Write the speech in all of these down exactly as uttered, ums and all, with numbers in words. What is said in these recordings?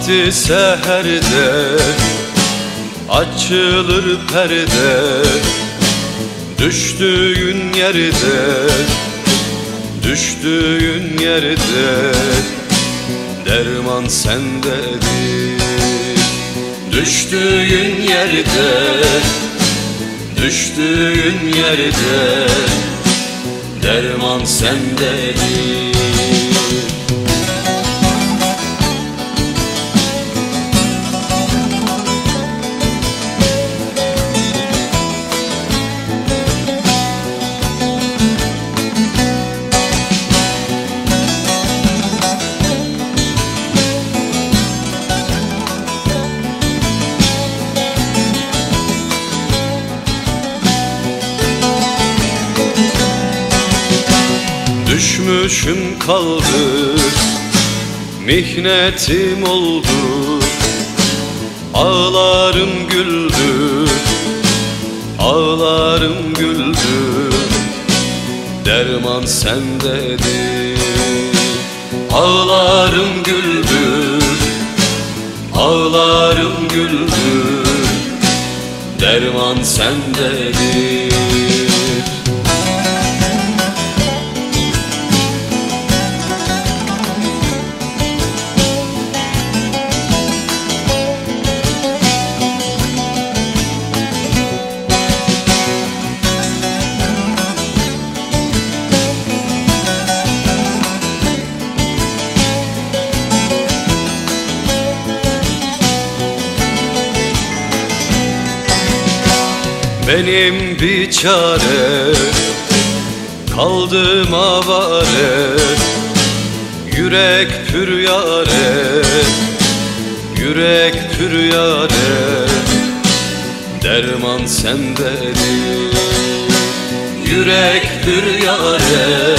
Vakti seherde açılır perde, düştüğün yerde, düştüğün yerde derman sendedir. Düştüğün yerde, düştüğün yerde derman sendedir. Düşmüşüm kaldı, mihnetim oldu, ağlarım güldü, ağlarım güldü, derman sendedir. Ağlarım güldü, ağlarım güldü, derman sendedir. Benim bir çare, kaldım avare, yürek püryare, yürek püryare, derman sendedir. Yürek püryare,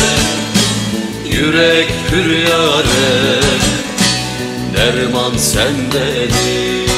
yürek püryare, derman sendedir.